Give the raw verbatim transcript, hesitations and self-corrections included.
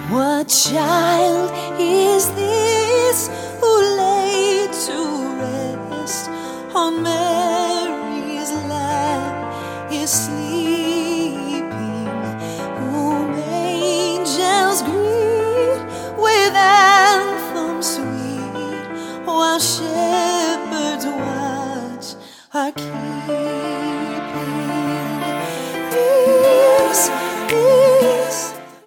What child is this who laid to rest on Mary's lap is sleeping, whom angels greet with anthems sweet, while shepherds watch our King?